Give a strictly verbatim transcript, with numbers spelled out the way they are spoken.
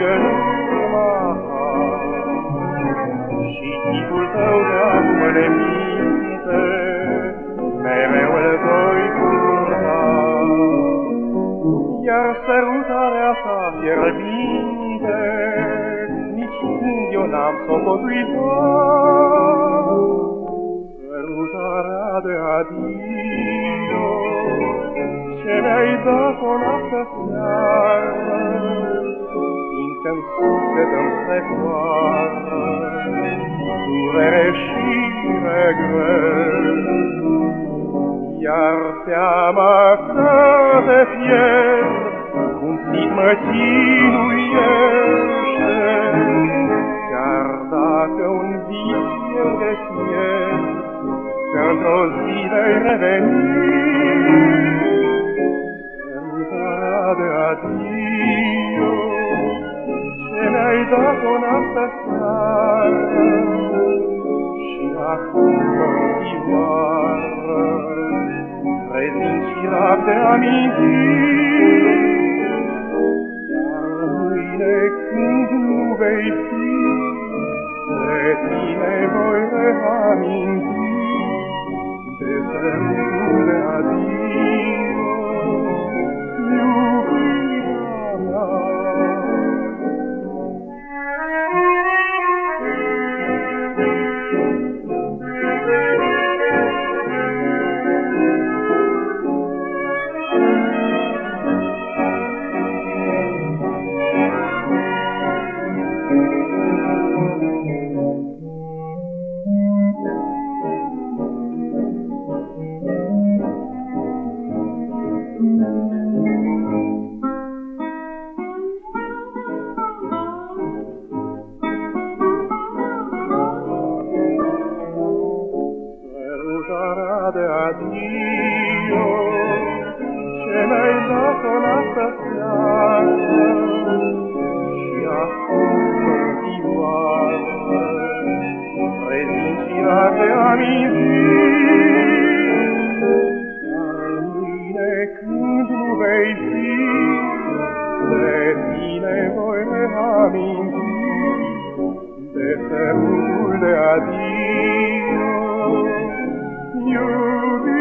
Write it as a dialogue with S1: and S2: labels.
S1: strigă în urma ta. Și chipul tău de acum ne minte, mereu îl voi purta. Iar sărutarea ta fierbinte, nici când eu n-am socotuit-o. Sărutarea de adio, ce mi-ai dat-o noapte seară, fiindcă-n suflet îmi strecoară durere și regret. Iar teama că te pierd cumplit mă chinuiește, chiar dacă un vis eu deschid, că într-o zi vei reveni. Sărutarea de adio, ce mi-ai dat-o noapte seară, și acum mă-nchioară, prezint și lapte amintiri. Dar mâine când nu vei fi, de tine voi reaminti, de sărutul de adio, iubirea mea. De adio, ce mi-ai dat-o noapte seară, și acum mă-nchioară, prezint și lapte amintiri. Dar mâine când nu vei fi, de tine voi reaminti, de sărutul de adio, iubirea